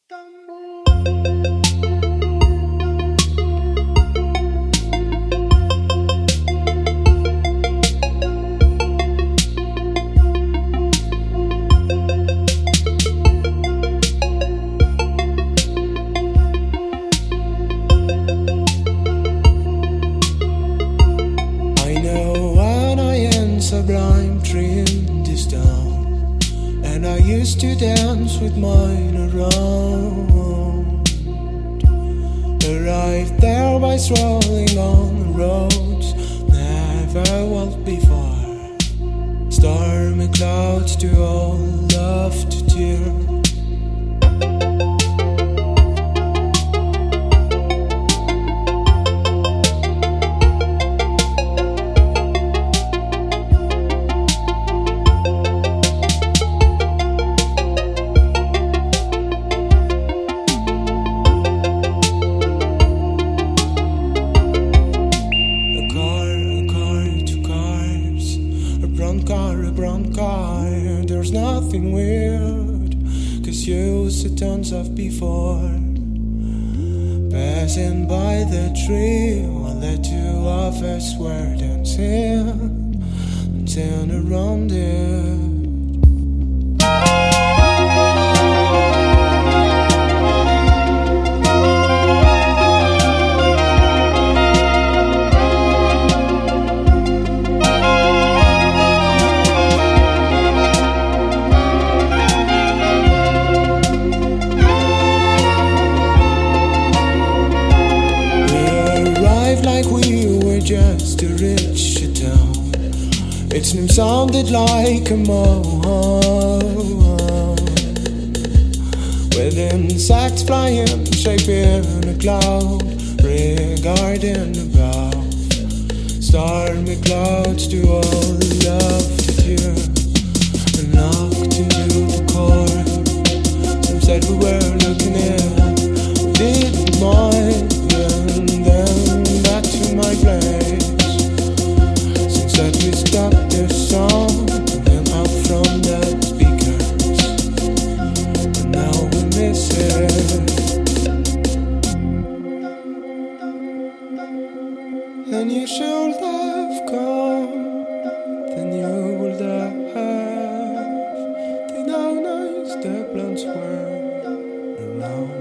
Sublime tree in this town, and I used to dance with mine around. Arrived there by strolling on the roads never walked before. Stormy clouds to all love to tear. A brown car, there's nothing weird, 'cause you see tons of before. Passing by the tree while the two of us were dancing around it. Like we were just to reach the town. Its name sounded like a moan, with insects flying, shaping a cloud, regarding above. Stormy clouds to all love to hear, and knocked into the core. Some said we were looking in, we didn't mind. My place, since that we stopped the song and out from the speakers, and now we miss it. And you should have come, then you would have. They now nice the plants were around.